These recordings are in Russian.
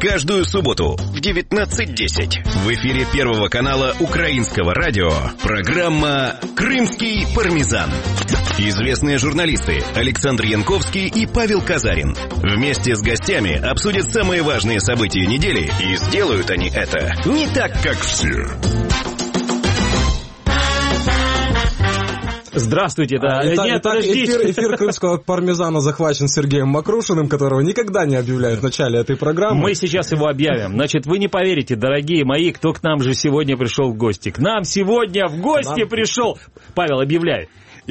Каждую субботу в 19:10 в эфире Первого канала Украинского радио программа «Крымский пармезан». Известные журналисты Александр Янковский и Павел Казарин вместе с гостями обсудят самые важные события недели, и сделают они это не так, как все. Здравствуйте, да. Итак, эфир крымского пармезана захвачен Сергеем Макрушиным, которого никогда не объявляют в начале этой программы. Мы сейчас его объявим. Значит, вы не поверите, дорогие мои, кто к нам же сегодня пришел в гости. К нам сегодня в гости пришел... Павел, объявляй. И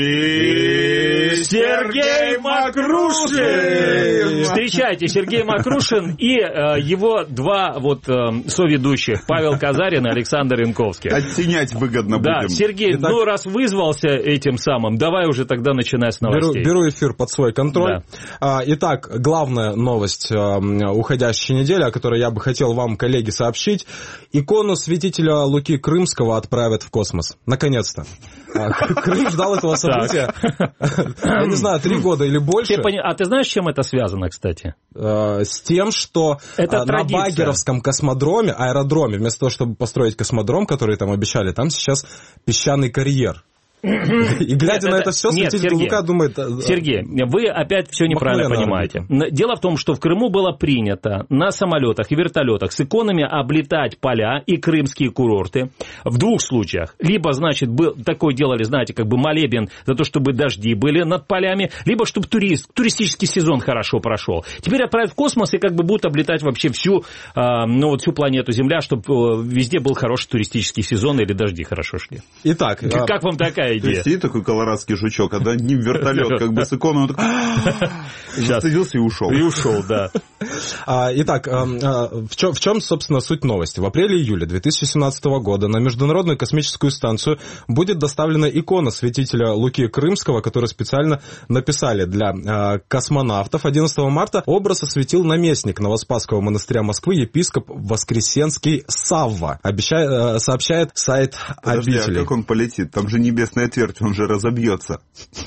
Сергей Макрушин! Встречайте, Сергей Макрушин и его два соведущих, Павел Казарин и Александр Янковский. Оттенять выгодно будем. Да, Сергей, итак, раз вызвался этим самым, давай уже тогда начинай с новостей. Беру эфир под свой контроль. Да. Итак, главная новость уходящей недели, о которой я бы хотел вам, коллеги, сообщить. Икону святителя Луки Крымского отправят в космос. Наконец-то. Крым ждал этого события, я не знаю, 3 года или больше. А ты знаешь, с чем это связано, кстати? С тем, что на Багеровском космодроме, аэродроме, вместо того, чтобы построить космодром, который там обещали, там сейчас песчаный карьер. И глядя на это все, святитель Лука думает... Сергей, вы опять все неправильно понимаете. Дело в том, что в Крыму было принято на самолетах и вертолетах с иконами облетать поля и крымские курорты в 2 случаях. Либо, значит, такое делали, знаете, как бы молебен за то, чтобы дожди были над полями, либо чтобы туристический сезон хорошо прошел. Теперь отправят в космос и как бы будут облетать вообще всю планету Земля, чтобы везде был хороший туристический сезон или дожди хорошо шли. Итак, как вам такая идея? То есть сидит такой колорадский жучок, а над ним вертолет как бы с иконой, он такой застыдился и ушел. И ушел, да. Итак, в чем, собственно, суть новости? В апреле-июле 2017 года на Международную космическую станцию будет доставлена икона святителя Луки Крымского, которую специально написали для космонавтов. 11 марта образ осветил наместник Новоспасского монастыря Москвы, епископ Воскресенский Савва, сообщает сайт обители. Подожди, а как он полетит? Там же небесная твердь, он же разобьется.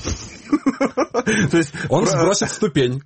То есть он сбросит ступень,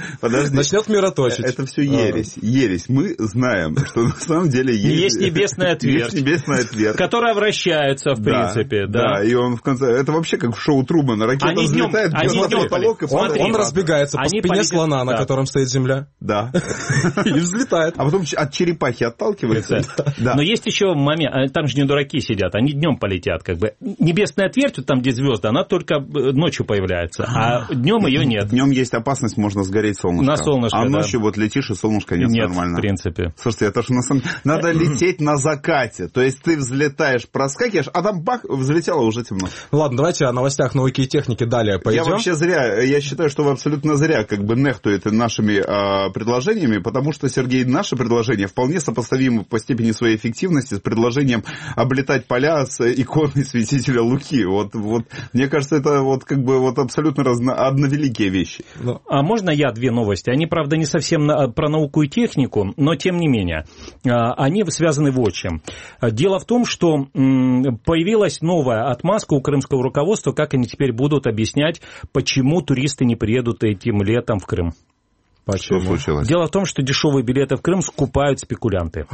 начнет мироточить. Это все ересь. Мы знаем, что на самом деле есть небесная твердь, которая вращается, в принципе. Да, и он в конце... Это вообще как в шоу Трумана. Ракета взлетает, бьет на потолок и падает. Он разбегается по спине слона, на котором стоит Земля. Да. И взлетает. А потом от черепахи отталкивается. Но есть еще момент, там же не дураки сидят, они днем полетят, как бы. Небесная твердь, там, где звезды, она только ночью появляется, а днем ее нет. Днем есть опасность, можно сгореть солнышко. На солнышко, а ночью вот летишь, и солнышко нет, нормально. В принципе. Слушайте, это же на самом деле... Надо лететь на закате. То есть ты взлетаешь, проскакиваешь, а там бах, взлетело, уже темно. Ладно, давайте о новостях науки и техники далее пойдем. Я вообще зря, я считаю, что вы абсолютно зря как бы нехтуете нашими предложениями, потому что, Сергей, наши предложения вполне сопоставимы по степени своей эффективности с предложением облетать поля с иконой святителя Луки. Вот, мне кажется, это вот как бы вот абсолютно одновеликие вещи. А можно я 2 новости? Они, правда, не совсем про науку и технику, но тем не менее. Они связаны вот чем. Дело в том, что появилась новая отмазка у крымского руководства, как они теперь будут объяснять, почему туристы не приедут этим летом в Крым. Почему? Что случилось? Дело в том, что дешевые билеты в Крым скупают спекулянты.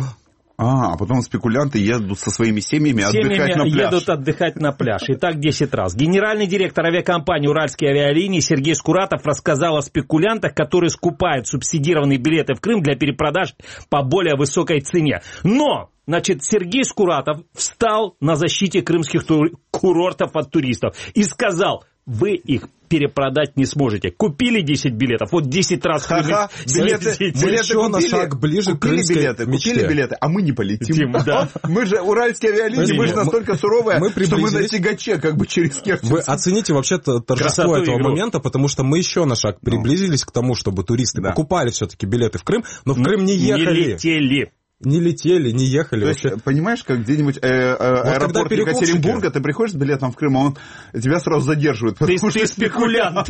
А потом спекулянты едут со своими семьями отдыхать на пляж. Едут отдыхать на пляж. И так 10 раз. Генеральный директор авиакомпании «Уральские авиалинии» Сергей Скуратов рассказал о спекулянтах, которые скупают субсидированные билеты в Крым для перепродаж по более высокой цене. Но, значит, Сергей Скуратов встал на защите крымских курортов от туристов и сказал: вы их перепродать не сможете. Купили 10 билетов, вот 10 раз билеты еще на шаг ближе к крымской мечте. Купили билеты, а мы не полетим. Да. Мы же уральские авиалинии, мы же настолько суровые, что мы на тягаче как бы через Керчь. Вы оцените вообще торжество этого момента, потому что мы еще на шаг приблизились к тому, чтобы туристы покупали все-таки билеты в Крым, но в Крым не ехали. Не летели, не ехали. То есть, понимаешь, как где-нибудь аэропорт Екатеринбурга, ты приходишь с билетом в Крым, а он тебя сразу задерживает. Ты спекулянт.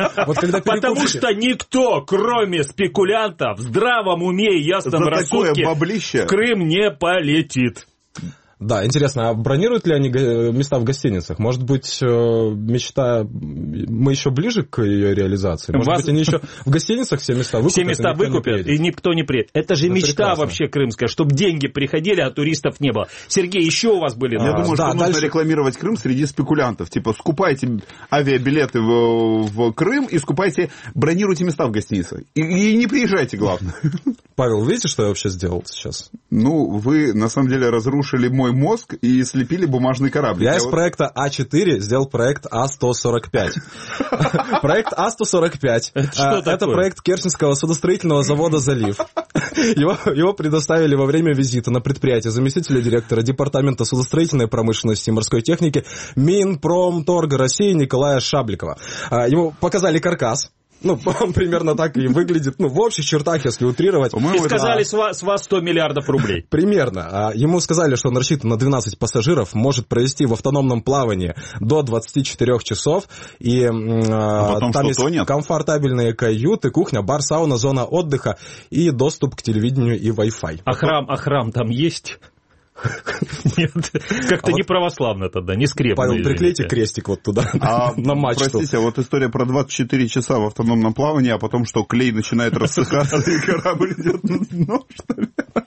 Потому что никто, кроме спекулянтов, в здравом уме и ясном рассудке в Крым не полетит. Да, интересно, а бронируют ли они места в гостиницах? Может быть, мечта... Мы еще ближе к ее реализации? Может быть, они еще в гостиницах все места выкупят? Все места выкупят, и никто не приедет. Это же мечта прекрасно. Вообще крымская, чтобы деньги приходили, а туристов не было. Сергей, еще у вас были... Я думаю, что нужно рекламировать Крым среди спекулянтов. Типа, скупайте авиабилеты в Крым и бронируйте места в гостиницах. И не приезжайте, главное. Павел, видите, что я вообще сделал сейчас? Ну, вы, на самом деле, разрушили мой мозг и слепили бумажный корабль. Я из проекта А4 сделал проект А145. Проект А145. Это проект Керченского судостроительного завода «Залив». Его предоставили во время визита на предприятие заместителя директора Департамента судостроительной промышленности и морской техники Минпромторга России Николая Шабликова. Ему показали каркас. Ну, он примерно так и выглядит, ну, в общих чертах, если утрировать. И сказали, с вас 100 миллиардов рублей. Примерно. Ему сказали, что он рассчитан на 12 пассажиров, может провести в автономном плавании до 24 часов. И там есть комфортабельные каюты, кухня, бар, сауна, зона отдыха и доступ к телевидению и Wi-Fi. А храм там есть? Нет, как-то не православно тогда, не скрепно. Павел, приклейте крестик вот туда, на мачту. Простите, вот история про 24 часа в автономном плавании, а потом что, клей начинает рассыхаться, и корабль идет на дно, что ли?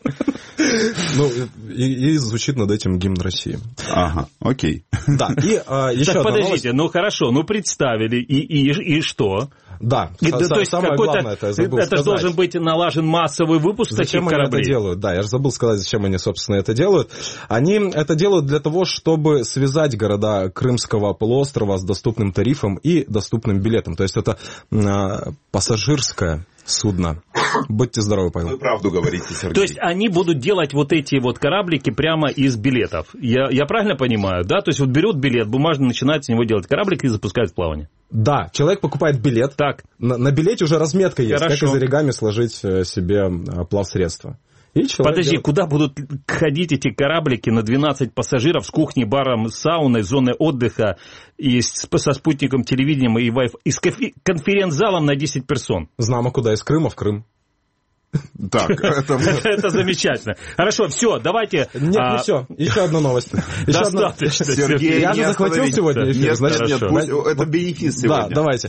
Ну, и звучит над этим гимн России. Ага, окей. Да, и еще одна подождите, новость. Ну хорошо, ну представили, и что? Да, то есть самое главное, это я забыл сказать. Это же должен быть налажен массовый выпуск зачем таких кораблей. Они это делают? Да, я же забыл сказать, зачем они, собственно, это делают. Они это делают для того, чтобы связать города Крымского полуострова с доступным тарифом и доступным билетом. То есть это пассажирское судно. Будьте здоровы, Павел. Вы правду говорите, Сергей. То есть они будут делать вот эти вот кораблики прямо из билетов. Я правильно понимаю, да? То есть вот берут билет, бумажный, начинает с него делать кораблик и запускает в плавание. Да, человек покупает билет. Так. На билете уже разметка есть, Хорошо. как из оригами сложить себе плавсредство. Подожди, куда будут ходить эти кораблики на 12 пассажиров с кухней, баром, сауной, зоной отдыха, и со спутником телевидением и Wi-Fi, и с конференц-залом на 10 персон? Знамо куда, из Крыма в Крым. Так, это замечательно. Хорошо, все, давайте... Нет, не все. Еще одна новость. Достаточно. Сергей, я же захватил сегодня эфир. Нет, это бенефис сегодня. Да, давайте.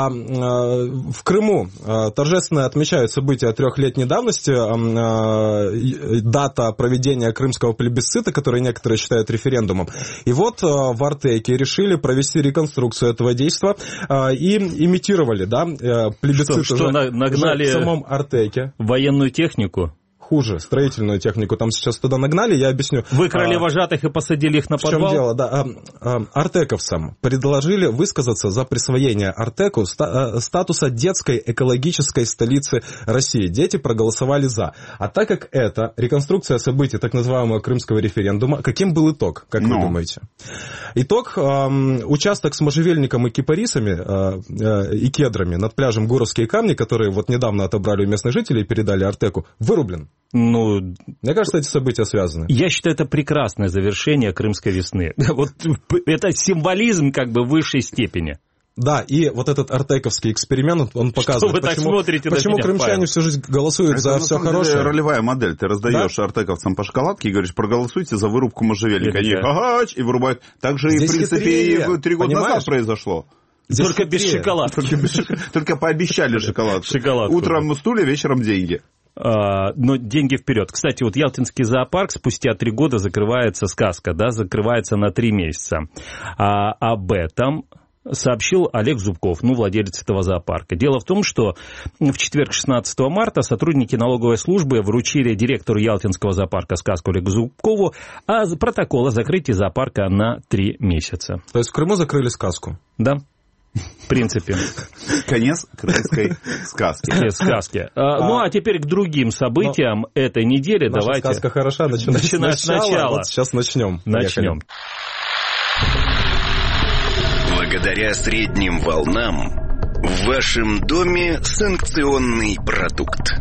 В Крыму торжественно отмечают события 3-летней давности. Дата проведения крымского плебисцита, который некоторые считают референдумом. И вот в Артеке решили провести реконструкцию этого действа и имитировали, да, плебисцит уже в самом Артеке. Военную технику? Хуже, строительную технику. Там сейчас туда нагнали, я объясню. Выкрали вожатых и посадили их на подвал? В чем дело, да. Артековцам предложили высказаться за присвоение Артеку статуса детской экологической столицы России. Дети проголосовали за. А так как это реконструкция событий так называемого крымского референдума, каким был итог, как вы думаете? Итог, участок с можжевельником и кипарисами и кедрами над пляжем Гуровские камни, которые вот недавно отобрали у местных жителей и передали Артеку, вырублен. Ну, мне кажется, эти события связаны. Я считаю, это прекрасное завершение Крымской весны. Вот это символизм как бы высшей степени. Да, и вот этот артековский эксперимент, он показывает, почему крымчане всю жизнь голосуют за все хорошее. Это ролевая модель. Ты раздаешь артековцам по шоколадке и говоришь, проголосуйте за вырубку можжевельника. Они агач, и вырубают. Так же, в принципе, и 3 года назад произошло. Только без шоколадки. Только пообещали шоколадку. Утром стулья, вечером деньги. Но деньги вперед. Кстати, вот Ялтинский зоопарк спустя 3 года закрывается, сказка, да, закрывается на 3 месяца. Об этом сообщил Олег Зубков, владелец этого зоопарка. Дело в том, что в четверг, 16 марта, сотрудники налоговой службы вручили директору Ялтинского зоопарка сказку Олегу Зубкову протокол о закрытии зоопарка на 3 месяца. То есть в Крыму закрыли сказку? Да. В принципе. Конец крымской сказки. Ну, а теперь к другим событиям этой недели. Наша давайте. Сказка хороша, начинаем сначала. Вот сейчас начнем. Благодаря средним волнам в вашем доме санкционный продукт.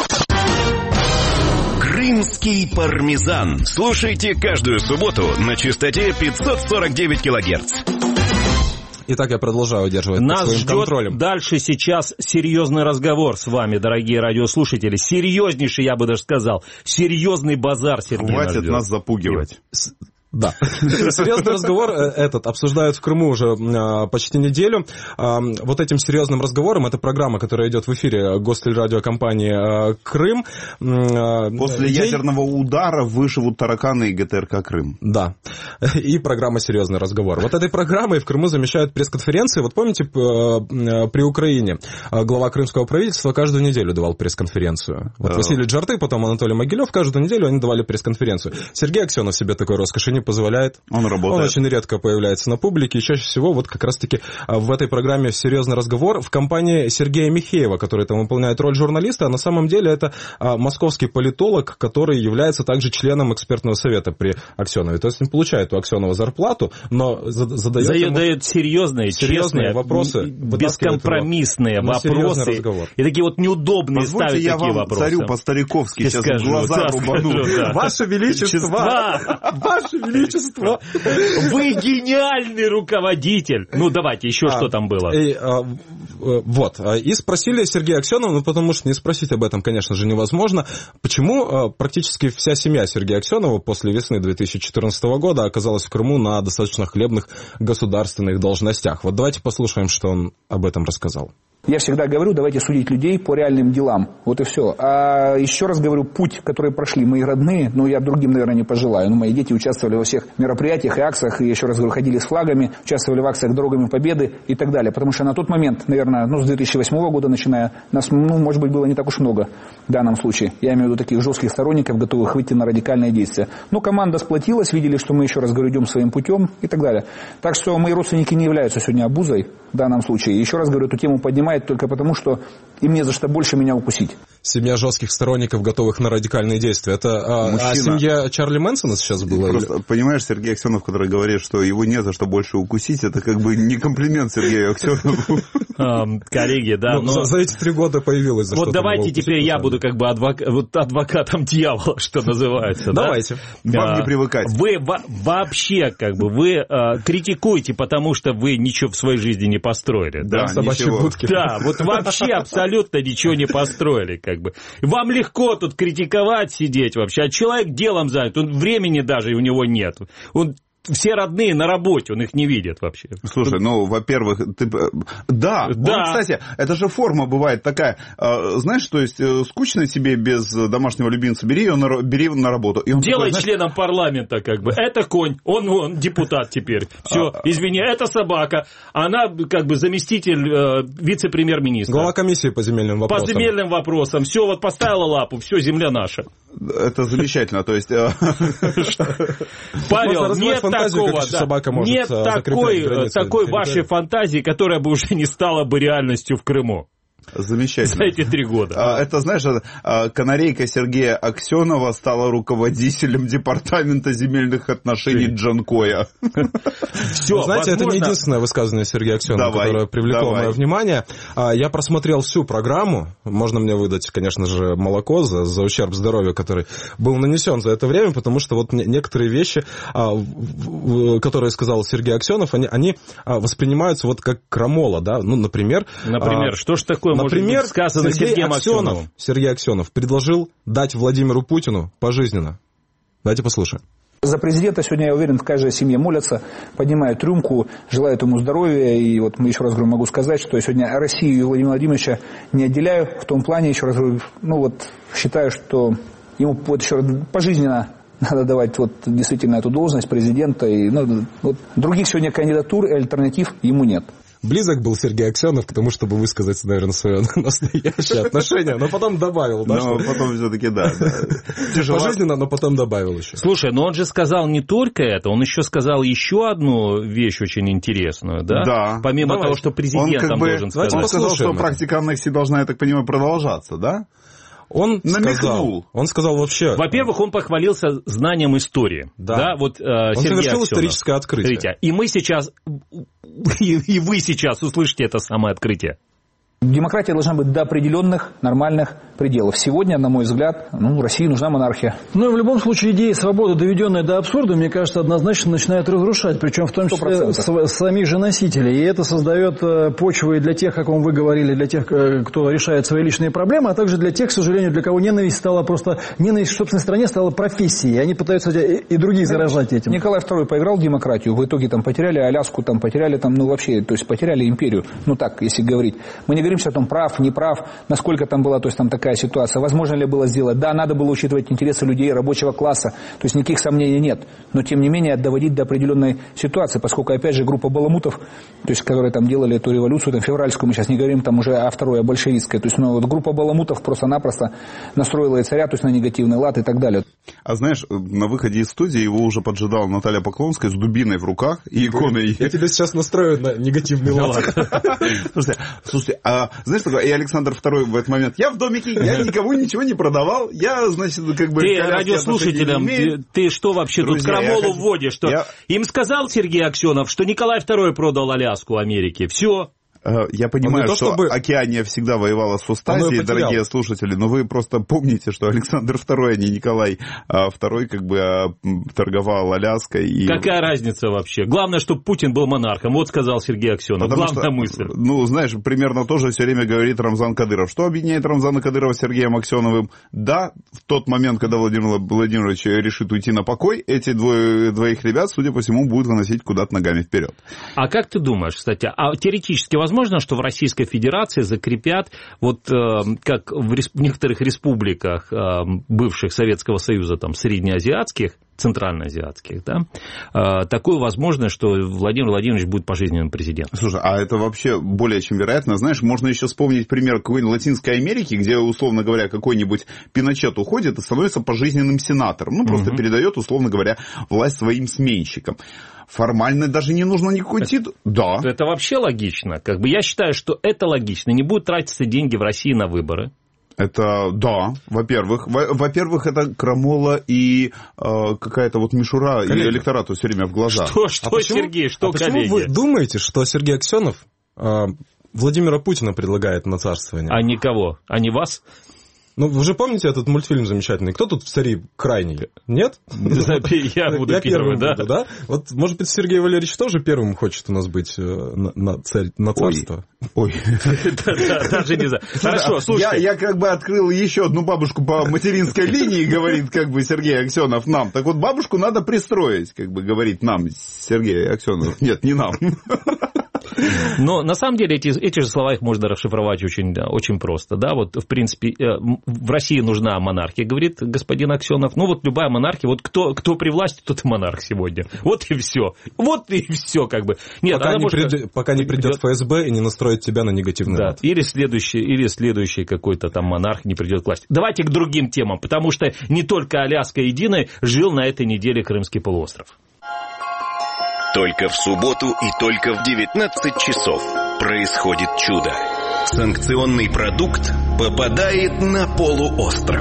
Крымский пармезан. Слушайте каждую субботу на частоте 549 килогерц. Итак, я продолжаю удерживать под своим контролем. Нас ждет дальше сейчас серьезный разговор с вами, дорогие радиослушатели. Серьезнейший, я бы даже сказал. Серьезный базар, Сергей. Хватит нас запугивать. Да. Серьезный разговор этот обсуждают в Крыму уже почти неделю. Вот этим серьезным разговором, это программа, которая идет в эфире гостелерадиокомпании «Крым». После ядерного удара выживут тараканы и ГТРК «Крым». Да. И программа «Серьезный разговор». Вот этой программой в Крыму замещают пресс-конференции. Вот помните, при Украине глава крымского правительства каждую неделю давал пресс-конференцию. Вот Василий Джарты, потом Анатолий Могилев, каждую неделю они давали пресс-конференцию. Сергей Аксенов себе такой роскоши не позволяет. Он работает. Он очень редко появляется на публике, и чаще всего вот как раз-таки в этой программе «Серьезный разговор» в компании Сергея Михеева, который там выполняет роль журналиста, а на самом деле это московский политолог, который является также членом экспертного совета при Аксенове. То есть он получает у Аксенова зарплату, но задает серьезные, честные вопросы, бескомпромиссные вопросы. И такие вот неудобные ставить такие вопросы. Я вам царю по-стариковски сейчас в глаза рубану. Ваше Величество! Ваше Величество! Вы гениальный руководитель! Ну, давайте, еще что там было? Вот. И спросили Сергея Аксенова, ну, потому что не спросить об этом, конечно же, невозможно, почему практически вся семья Сергея Аксенова после весны 2014 года оказалась в Крыму на достаточно хлебных государственных должностях. Вот давайте послушаем, что он об этом рассказал. Я всегда говорю, давайте судить людей по реальным делам. Вот и все. А еще раз говорю, путь, который прошли мои родные, я другим, наверное, не пожелаю. Мои дети участвовали во всех мероприятиях и акциях, и еще раз говорю, ходили с флагами, участвовали в акциях «Дорогами Победы» и так далее. Потому что на тот момент, наверное, с 2008 года начиная, нас, может быть, было не так уж много в данном случае. Я имею в виду таких жестких сторонников, готовых выйти на радикальные действия. Но команда сплотилась, видели, что мы, еще раз говорю, идем своим путем и так далее. Так что мои родственники не являются сегодня обузой в данном случае. Еще раз говорю, эту тему поднимает только потому, что им не за что больше меня укусить. Семья жестких сторонников, готовых на радикальные действия. Это семья Чарли Мэнсона сейчас была? Просто, понимаешь, Сергей Аксенов, который говорит, что его не за что больше укусить, это как бы не комплимент Сергею Аксенову. Коллеги, да. За эти 3 года появилось. Вот давайте теперь я буду как бы адвокатом дьявола, что называется. Давайте. Вам не привыкать. Вы вообще как бы, вы критикуете, потому что вы ничего в своей жизни не построили. Да, собачьи будки. Да, вот вообще абсолютно ничего не построили, как бы. Вам легко тут критиковать, сидеть вообще, а человек делом занят, времени даже у него нет. Все родные на работе, он их не видит вообще. Слушай, во-первых, Да. Кстати, это же форма бывает такая, знаешь, то есть скучно тебе без домашнего любимца, бери его на работу. И он делай такой, членом парламента, как бы. Это конь, он депутат теперь. Все, извини, это собака. Она как бы заместитель вице-премьер-министра. Глава комиссии по земельным вопросам. По земельным вопросам. Все, вот поставила лапу, все, земля наша. Это замечательно, то есть... Павел, нет такого, нет такой вашей фантазии, которая бы уже не стала бы реальностью в Крыму. Замечательно. За эти 3 года. Это, знаешь, канарейка Сергея Аксенова стала руководителем департамента земельных отношений Джанкоя. Все, знаете, это не единственное высказывание Сергея Аксенова, которое привлекло мое внимание. Я просмотрел всю программу. Можно мне выдать, конечно же, молоко за ущерб здоровью, который был нанесен за это время, потому что вот некоторые вещи, которые сказал Сергей Аксенов, они воспринимаются вот как крамола, да? Например... Например, что ж такое? Например, сказано Сергеем Аксеновым. Сергей Аксенов предложил дать Владимиру Путину пожизненно. Давайте послушаем. За президента сегодня, я уверен, в каждой семье молятся, поднимают рюмку, желают ему здоровья. И вот мы еще раз говорю, могу сказать, что я сегодня Россию и Владимира Владимировича не отделяю. В том плане, еще раз говорю, считаю, что ему еще раз пожизненно надо давать действительно эту должность президента. И, других сегодня кандидатур и альтернатив ему нет. Близок был Сергей Аксенов к тому, чтобы высказать, наверное, свое настоящее отношение, но потом добавил, да? Но потом все-таки, да. Пожизненно, но потом добавил еще. Слушай, но он же сказал не только это, он еще сказал еще одну вещь очень интересную, да? Да. Помимо того, что президентом должен сказать. Он сказал, что практика аннексии должна, я так понимаю, продолжаться, да? Он сказал вообще... Во-первых, он похвалился знанием истории. Да. Он совершил историческое открытие. И мы сейчас, и вы сейчас услышите это самое открытие. Демократия должна быть до определенных нормальных пределов. Сегодня, на мой взгляд, России нужна монархия. Но в любом случае идея свободы, доведенная до абсурда, мне кажется, однозначно начинает разрушать, причем в том числе самих же носителей. И это создает почву и для тех, как вы говорили, для тех, кто решает свои личные проблемы, а также для тех, к сожалению, для кого ненависть стала просто, ненависть в собственной стране стала профессией. И они пытаются и других заражать этим. Николай II поиграл в демократию, в итоге потеряли Аляску, потеряли вообще, то есть потеряли империю. Так, если говорить. Мы не говорим сейчас о том, прав, не прав, насколько там была, то есть такая ситуация. Возможно ли было сделать? Да, надо было учитывать интересы людей рабочего класса. То есть никаких сомнений нет. Но тем не менее доводить до определенной ситуации, поскольку опять же группа баламутов, то есть которые делали эту революцию, февральскую, мы сейчас не говорим уже о второй, о большевистской. То есть группа баламутов просто-напросто настроила и царя, то есть на негативный лад и так далее. А знаешь, на выходе из студии его уже поджидала Наталья Поклонская с дубиной в руках и иконой. Я тебя сейчас настрою на негативный лад. Слушайте, а знаешь, и Александр II в этот момент: я в домике, я никому ничего не продавал, я, значит, Ты радиослушателям, ты что вообще тут крамолу вводишь? Что им сказал Сергей Аксенов, что Николай II продал Аляску Америке. Все. Я понимаю, что Океания всегда воевала с Устазией, дорогие слушатели, но вы просто помните, что Александр II, а не Николай II, торговал Аляской. Какая разница вообще? Главное, чтобы Путин был монархом. Вот сказал Сергей Аксенов. Главная мысль. Знаешь, примерно тоже все время говорит Рамзан Кадыров. Что объединяет Рамзана Кадырова с Сергеем Аксеновым? Да, в тот момент, когда Владимир Владимирович решит уйти на покой, эти двоих ребят, судя по всему, будут выносить куда-то ногами вперед. А как ты думаешь, кстати, теоретически возможно, что в Российской Федерации закрепят, как в некоторых республиках бывших Советского Союза, среднеазиатских, центральноазиатских, такое возможно, что Владимир Владимирович будет пожизненным президентом. Слушай, а это вообще более чем вероятно. Знаешь, можно еще вспомнить пример какой-нибудь Латинской Америки, где, условно говоря, какой-нибудь Пиночет уходит и становится пожизненным сенатором. Просто передает, условно говоря, власть своим сменщикам. Формально даже не нужно никакой титул. Да. Это вообще логично. Я считаю, что это логично. Не будут тратиться деньги в России на выборы. Это, да, во-первых. Во-первых, это крамола и какая-то мишура, и электорату все время в глаза. Что Сергей, что коллеги? Почему вы думаете, что Сергей Аксенов Владимира Путина предлагает на царствование? А никого? А не вас? Вы же помните этот мультфильм замечательный? Кто тут в цари крайний? Нет? Я буду первым, да? Может быть, Сергей Валерьевич тоже первым хочет у нас быть на царство? Ой. Даже не знаю. Хорошо, слушай. Я открыл еще одну бабушку по материнской линии, говорит Сергей Аксенов нам. Так вот, бабушку надо пристроить, говорит нам Сергей Аксенов. Нет, не нам. Но на самом деле эти же слова их можно расшифровать очень просто. В принципе, в России нужна монархия, говорит господин Аксенов. Любая монархия, кто при власти, тот и монарх сегодня. Вот и все. Нет, пока не придет ФСБ и не настроит тебя на негативный лад. Или следующий какой-то монарх не придет к власти. Давайте к другим темам, потому что не только Аляска единая жил на этой неделе Крымский полуостров. Только в субботу и только в 19 часов происходит чудо. Санкционный продукт попадает на полуостров.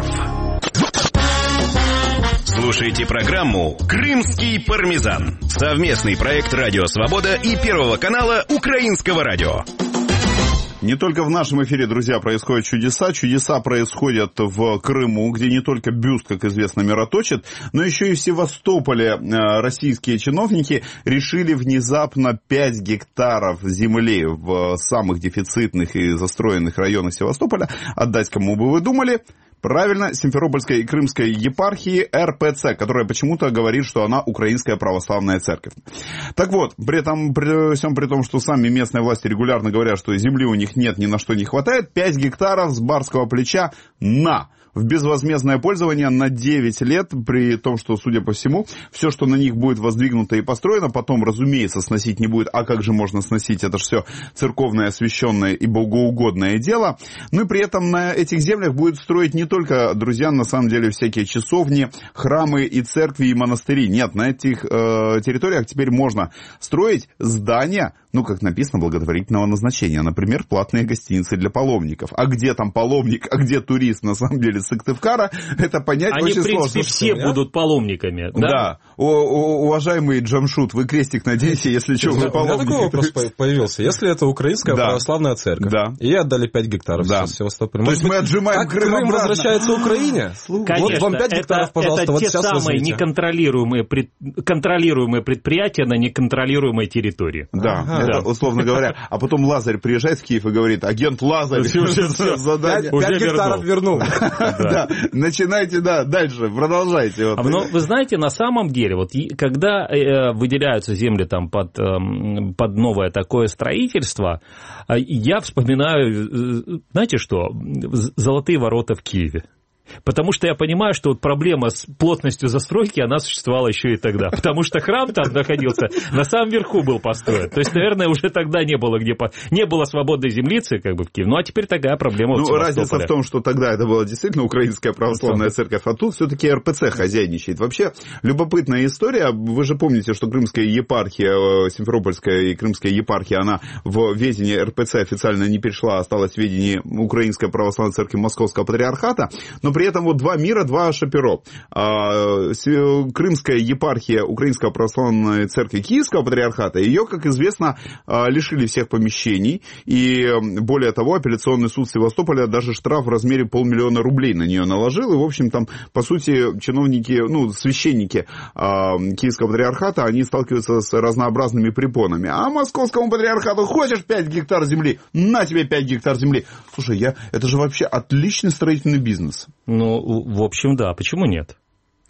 Слушайте программу «Крымский пармезан». Совместный проект «Радио Свобода» и Первого канала Украинского радио. Не только в нашем эфире, друзья, происходят чудеса. Чудеса происходят в Крыму, где не только бюст, как известно, мироточит, но еще и в Севастополе российские чиновники решили внезапно 5 гектаров земли в самых дефицитных и застроенных районах Севастополя отдать, кому бы вы думали. Правильно, Симферопольской и Крымской епархии РПЦ, которая почему-то говорит, что она Украинская православная церковь. Так вот, при всем при том, что сами местные власти регулярно говорят, что земли у них нет, ни на что не хватает, 5 гектаров с барского плеча в безвозмездное пользование на 9 лет, при том, что, судя по всему, все, что на них будет воздвигнуто и построено, потом, разумеется, сносить не будет. А как же можно сносить? Это же все церковное, освященное и богоугодное дело. И при этом на этих землях будет строить не только, друзья, на самом деле, всякие часовни, храмы и церкви, и монастыри. Нет, на этих территориях теперь можно строить здания, как написано, благотворительного назначения. Например, платные гостиницы для паломников. А где там паломник, а где турист, на самом деле, Сыктывкара, это понять они, очень сложно. Они, в принципе, все будут паломниками. Да. Уважаемый Джамшут, вы крестик наденьте, если что, вы паломники. У меня такой вопрос появился. Если это украинская православная церковь, и отдали 5 гектаров сейчас Севастополю. То есть мы отжимаем Крым обратно. Возвращается Украине? Конечно, вот вам 5 гектаров, пожалуйста, это вот те сейчас самые неконтролируемые предприятия на неконтролируемой территории. Да, это, условно говоря. А потом Лазарь приезжает в Киев и говорит: агент Лазарь, 5 гектаров вернул. Да, начинайте, дальше, продолжайте. Но вы знаете, на самом деле, вот когда выделяются земли там под новое такое строительство, я вспоминаю, знаете что, Золотые ворота в Киеве. Потому что я понимаю, что вот проблема с плотностью застройки, она существовала еще и тогда. Потому что храм там находился, на самом верху был построен. То есть, наверное, уже тогда не было свободной землицы, как бы, в Киеве. Ну, а теперь такая проблема в Севастополе. Разница в том, что тогда это была действительно Украинская православная церковь, а тут все-таки РПЦ хозяйничает. Вообще, любопытная история. Вы же помните, что Крымская епархия, Симферопольская и Крымская епархия, она в ведение РПЦ официально не перешла, осталась в ведении Украинской православной церкви Московского патриархата. Но при этом вот два мира, два шаперо. Крымская епархия Украинской православной церкви Киевского патриархата, ее, как известно, лишили всех помещений. И более того, апелляционный суд Севастополя даже штраф в размере 500 000 рублей на нее наложил. И, в общем, там, по сути, чиновники, священники Киевского патриархата, они сталкиваются с разнообразными препонами. А Московскому патриархату: хочешь 5 гектар земли? На тебе 5 гектар земли. Слушай, это же вообще отличный строительный бизнес. Ну, в общем, да. Почему нет?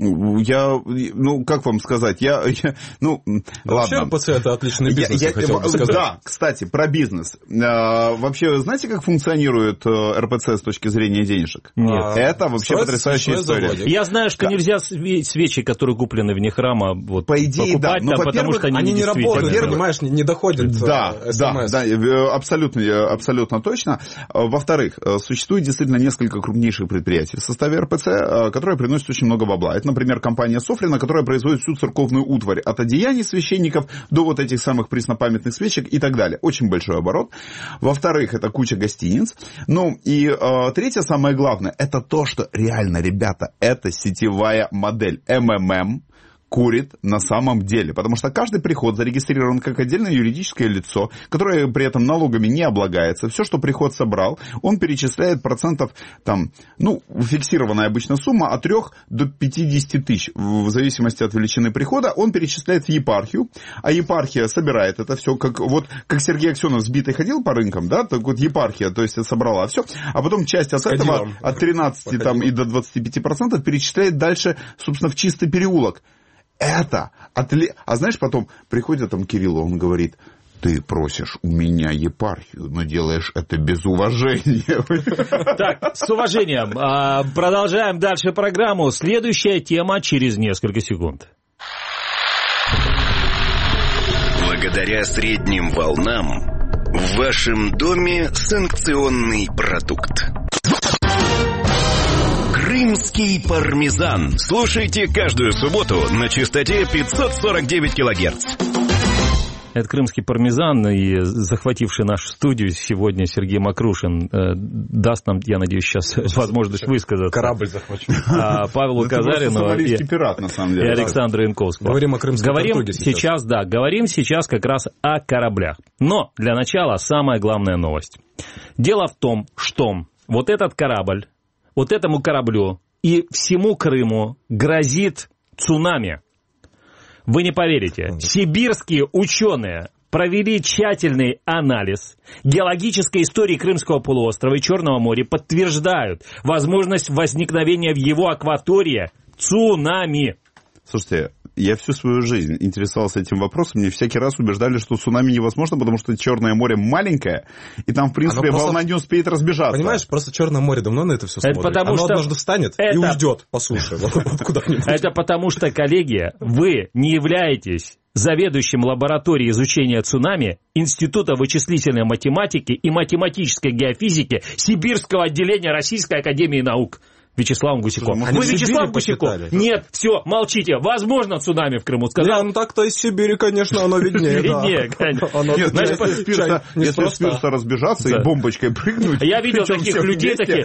Как вам сказать, ладно. Вообще РПЦ это отличный бизнес, я хотел бы сказать. Да, кстати, про бизнес. Вообще, знаете, как функционирует РПЦ с точки зрения денежек? Нет. Это вообще потрясающая история. Я знаю, что нельзя свечи, которые куплены вне храма, по идее, покупать, да. потому что они не работают, понимаешь, не доходят СМС. Да, абсолютно точно. Во-вторых, существует действительно несколько крупнейших предприятий в составе РПЦ, которые приносят очень много бабла. Это, например, компания Софрина, которая производит всю церковную утварь, от одеяний священников до вот этих самых преснопамятных свечек и так далее. Очень большой оборот. Во-вторых, это куча гостиниц. Третье, самое главное, это то, что реально, ребята, это сетевая модель. МММ курит на самом деле, потому что каждый приход зарегистрирован как отдельное юридическое лицо, которое при этом налогами не облагается. Все, что приход собрал, он перечисляет процентов, фиксированная обычно сумма от 3 до 50 тысяч, в зависимости от величины прихода, он перечисляет в епархию, а епархия собирает это все, как Сергей Аксенов сбитый ходил по рынкам, да, так вот епархия, то есть собрала все, а потом часть от этого, от 13 и до 25% перечисляет дальше, собственно, в чистый переулок. А знаешь, потом приходит там Кирилл, он говорит: ты просишь у меня епархию, но делаешь это без уважения. Так, с уважением. Продолжаем дальше программу. Следующая тема через несколько секунд. Благодаря средним волнам в вашем доме санкционный продукт. Крымский пармезан. Слушайте каждую субботу на частоте 549 килогерц. Это крымский пармезан, и захвативший нашу студию сегодня Сергей Макрушин даст нам, я надеюсь, сейчас возможность высказаться. Корабль захвачу. Павелу Казарину и пират, на самом деле. Александру Янковскому. Говорим о крымской португе сейчас. Говорим сейчас как раз о кораблях. Но для начала самая главная новость. Дело в том, что вот этот корабль, вот этому кораблю и всему Крыму грозит цунами. Вы не поверите. Сибирские ученые провели тщательный анализ геологической истории Крымского полуострова и Черного моря, подтверждают возможность возникновения в его акватории цунами. Слушайте, я всю свою жизнь интересовался этим вопросом, мне всякий раз убеждали, что цунами невозможно, потому что Черное море маленькое, и там, в принципе, волна не успеет разбежаться. Понимаешь, просто Черное море давно на это все смотрит. Оно однажды встанет и уйдет по суше куда-нибудь. Это потому что, коллеги, вы не являетесь заведующим лабораторией изучения цунами Института вычислительной математики и математической геофизики Сибирского отделения Российской академии наук. Вячеславом Гусяком. Вы Вячеслав Гусяков? Нет, все, молчите. Возможно, цунами в Крыму. Сказал. Ну так-то из Сибири, конечно, оно виднее. Виднее, конечно. Если спирта разбежаться и бомбочкой прыгнуть. Я видел таких людей, такие...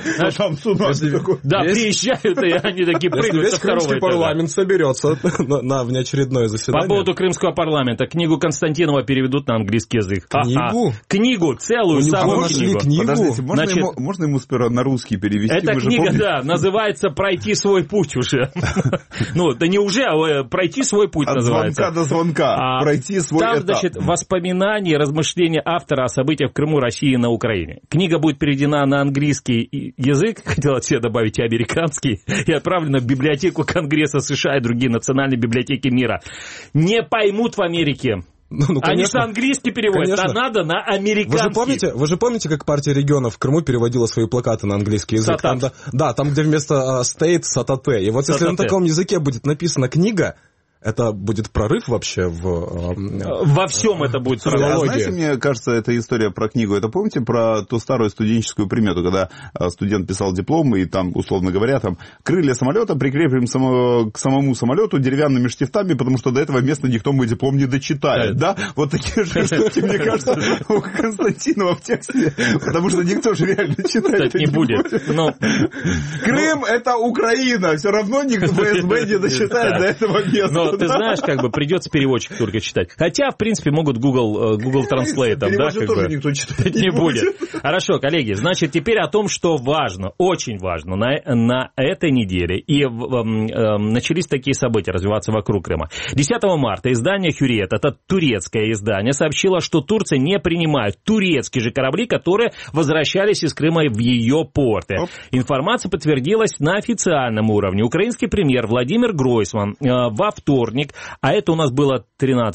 Да, приезжают, и они такие прыгают со второго этажа. Крымский парламент соберется на внеочередное заседание. По поводу крымского парламента. Книгу Константинова переведут на английский язык. Книгу? Книгу, целую, самую книгу. Подождите, можно ему сперва на русский перевести? Эта книга, да, называется «Пройти свой путь» уже. Ну, да не уже, а «Пройти свой путь» называется. От звонка до звонка. Пройти свой этап. Там, значит, воспоминания, размышления автора о событиях в Крыму, России и на Украине. Книга будет переведена на английский язык, хотел от себя добавить и американский, и отправлена в библиотеку Конгресса США и другие национальные библиотеки мира. Не поймут в Америке. Они с английский переводят, а надо на американский. Вы же помните, как партия регионов в Крыму переводила свои плакаты на английский язык? Там, где вместо state сатате. И вот если на таком языке будет написана книга, это будет прорыв вообще во всем это будет прорыв. А знаете, мне кажется, эта история про книгу, это помните про ту старую студенческую примету, когда студент писал диплом, и там, условно говоря, там крылья самолета прикрепим к самому самолету деревянными штифтами, потому что до этого места никто мой диплом не дочитает, да? Вот такие же штуки, мне кажется, у Константинова в тексте, потому что никто же реально читать не будет. Крым — это Украина, все равно никто ФСБ не дочитает до этого места. Ты знаешь, как бы придется переводчик только читать. Хотя, в принципе, могут Google Translate там, да, как тоже бы никто читать не будет. Хорошо, коллеги, значит, теперь о том, что важно, очень важно на этой неделе. И начались такие события развиваться вокруг Крыма. 10 марта издание «Хюрриет», это турецкое издание, сообщило, что Турция не принимает турецкие же корабли, которые возвращались из Крыма в ее порты. Информация подтвердилась на официальном уровне. Украинский премьер Владимир Гройсман во вторник, а это у нас было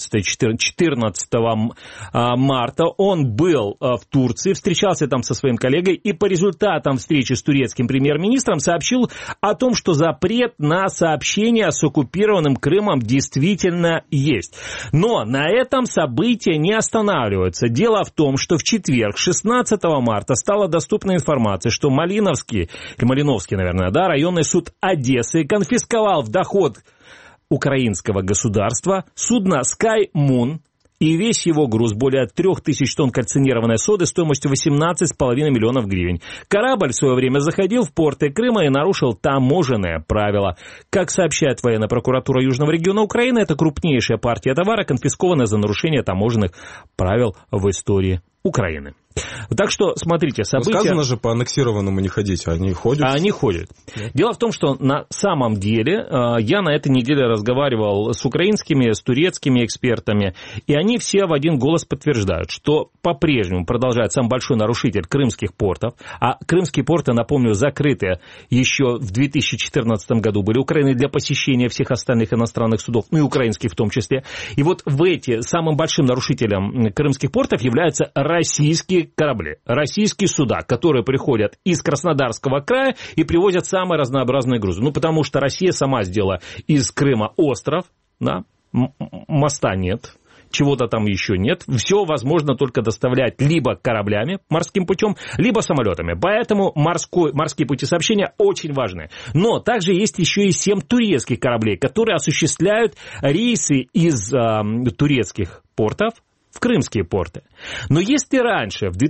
14 марта, он был в Турции, встречался там со своим коллегой и по результатам встречи с турецким премьер-министром сообщил о том, что запрет на сообщение с оккупированным Крымом действительно есть. Но на этом события не останавливаются. Дело в том, что в четверг, 16 марта, стала доступна информация, что Малиновский, наверное, да, районный суд Одессы конфисковал в доход украинского государства судно Sky Moon и весь его груз, более 3000 тонн кальцинированной соды стоимостью 18,5 миллионов гривен. Корабль в свое время заходил в порты Крыма и нарушил таможенные правила. Как сообщает военная прокуратура Южного региона Украины, это крупнейшая партия товара, конфискованная за нарушение таможенных правил в истории Украины. Так что, смотрите, события... Но сказано же, по аннексированному не ходить, они ходят. Они ходят. Дело в том, что на самом деле я на этой неделе разговаривал с украинскими, с турецкими экспертами, и они все в один голос подтверждают, что по-прежнему продолжает самый большой нарушитель крымских портов, а крымские порты, напомню, закрыты еще в 2014 году, были Украиной для посещения всех остальных иностранных судов, ну и украинских в том числе. И вот самым большим нарушителем крымских портов являются российские корабли, российские суда, которые приходят из Краснодарского края и привозят самые разнообразные грузы. Ну, потому что Россия сама сделала из Крыма остров, да, моста нет, чего-то там еще нет. Все возможно только доставлять либо кораблями морским путем, либо самолетами. Поэтому морские пути сообщения очень важны. Но также есть еще и 7 турецких кораблей, которые осуществляют рейсы из турецких портов в крымские порты. Но если раньше, в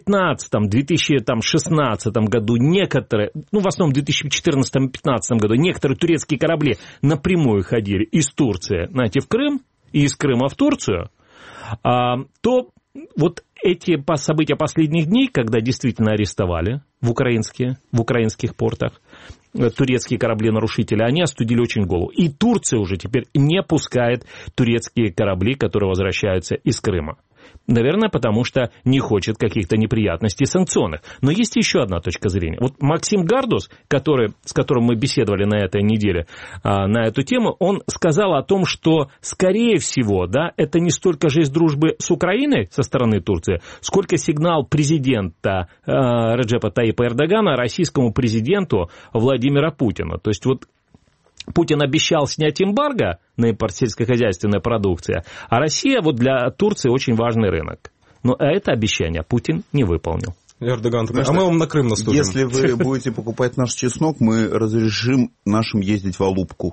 2015-2016 году некоторые, в основном в 2014-2015 году некоторые турецкие корабли напрямую ходили из Турции, в Крым и из Крыма в Турцию, то вот эти события последних дней, когда действительно арестовали в украинских портах турецкие корабли-нарушители, они остудили очень голову. И Турция уже теперь не пускает турецкие корабли, которые возвращаются из Крыма. Наверное, потому что не хочет каких-то неприятностей санкционных. Но есть еще одна точка зрения. Вот Максим Гардус, с которым мы беседовали на этой неделе на эту тему, он сказал о том, что, скорее всего, да, это не столько же из дружбы с Украиной со стороны Турции, сколько сигнал президента Реджепа Таипа Эрдогана российскому президенту Владимира Путина. То есть вот Путин обещал снять эмбарго на импорт сельскохозяйственной продукции, а Россия вот для Турции очень важный рынок. Но это обещание Путин не выполнил. Эрдоган такой, а мы вам на Крым наступим. Если вы будете покупать наш чеснок, мы разрешим нашим ездить в Алупку.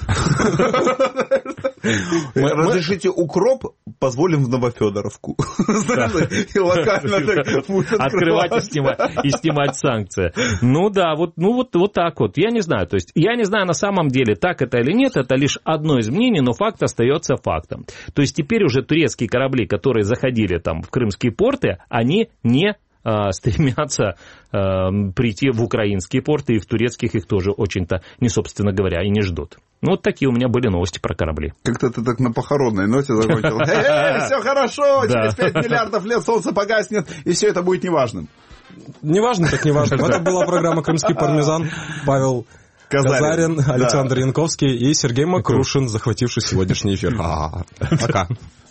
Разрешите укроп, позволим в Новофедоровку. И локально открывать и снимать санкции. Ну да, вот так вот. Я не знаю. То есть я не знаю на самом деле, так это или нет, это лишь одно из мнений, но факт остается фактом. То есть теперь уже турецкие корабли, которые заходили там в крымские порты, они не стремятся прийти в украинские порты, и в турецких их тоже очень-то, не собственно говоря, и не ждут. Ну, вот такие у меня были новости про корабли. Как-то ты так на похоронной ноте закончил. Все хорошо, через 5 миллиардов лет солнце погаснет, и все это будет неважным. Неважно, так неважно. Это была программа «Крымский пармезан». Павел Казарин, Александр Янковский и Сергей Макрушин, захвативший сегодняшний эфир. Пока.